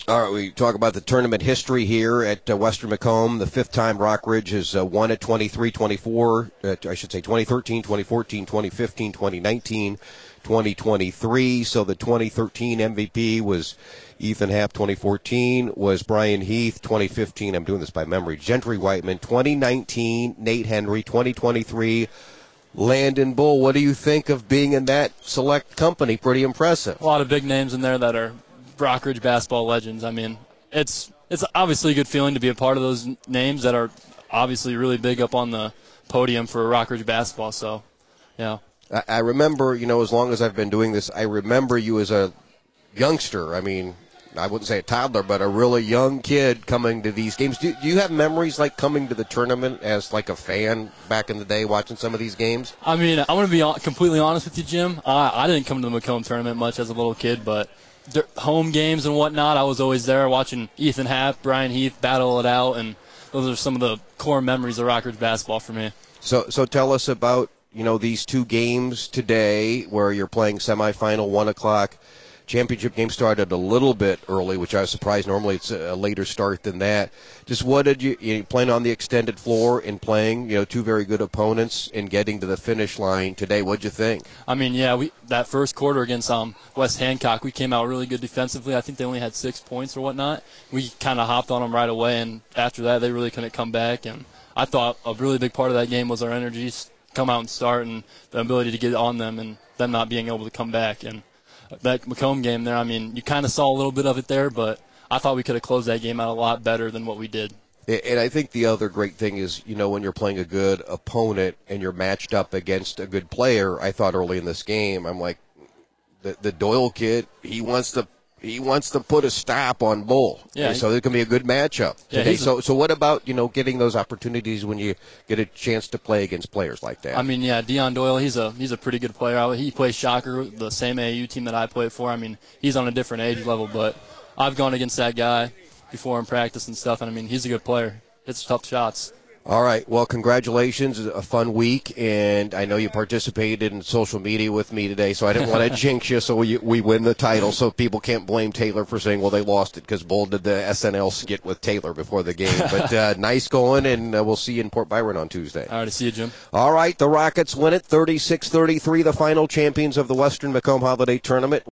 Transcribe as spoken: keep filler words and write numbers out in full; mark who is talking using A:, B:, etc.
A: All right, we talk about the tournament history here at uh, Western Macomb. The fifth time Rockridge has uh, won at twenty-three, twenty-four, uh, I should say twenty thirteen, twenty fourteen, twenty fifteen, twenty nineteen, twenty twenty-three. So the twenty thirteen M V P was Ethan Happ, twenty fourteen was Brian Heath, twenty fifteen, I'm doing this by memory, Gentry Whiteman, twenty nineteen, Nate Henry, twenty twenty-three, Landon Bull. What do you think of being in that select company? Pretty impressive.
B: A lot of big names in there that are Rockridge basketball legends. I mean, it's it's obviously a good feeling to be a part of those names that are obviously really big up on the podium for Rockridge basketball. So, yeah.
A: I, I remember, you know, as long as I've been doing this, I remember you as a youngster. I mean, I wouldn't say a toddler, but a really young kid coming to these games. Do, do you have memories like coming to the tournament as like a fan back in the day watching some of these games?
B: I mean, I'm going to be completely honest with you, Jim. I, I didn't come to the Macomb tournament much as a little kid, but home games and whatnot, I was always there watching Ethan Happ, Brian Heath battle it out, and those are some of the core memories of Rockridge basketball for me.
A: So, so tell us about, you know, these two games today where you're playing semifinal, one o'clock. Championship game started a little bit early, which I was surprised. Normally it's a later start than that. Just what did you, you playing on the extended floor and playing, you know, two very good opponents and getting to the finish line today? What'd you think?
B: I mean, yeah, we that first quarter against um, West Hancock, we came out really good defensively. I think they only had six points or whatnot. We kind of hopped on them right away, and after that they really couldn't come back. And I thought a really big part of that game was our energy, come out and start, and the ability to get on them and them not being able to come back. And that Macomb game there, I mean, you kind of saw a little bit of it there, but I thought we could have closed that game out a lot better than what we did.
A: And I think the other great thing is, you know, when you're playing a good opponent and you're matched up against a good player, I thought early in this game, I'm like, the, the Doyle kid, he wants to he wants to put a stop on Bull.
B: Yeah,
A: so it can be a good matchup
B: yeah,
A: today.
B: A,
A: so so what about, you know, getting those opportunities when you get a chance to play against players like that?
B: I mean, yeah, Dion Doyle, he's a he's a pretty good player. He plays Shocker, the same A A U team that I played for. I mean, he's on a different age level, but I've gone against that guy before in practice and stuff, and I mean, he's a good player. Hits tough shots.
A: All right. Well, congratulations. A fun week, and I know you participated in social media with me today, so I didn't want to jinx you so we, we win the title so people can't blame Taylor for saying, well, they lost it because Bull did the S N L skit with Taylor before the game. But uh, nice going, and uh, we'll see you in Port Byron on Tuesday.
B: All right. See you, Jim.
A: All right. The Rockets win it thirty-six thirty-three, the final champions of the Western Macomb Holiday Tournament.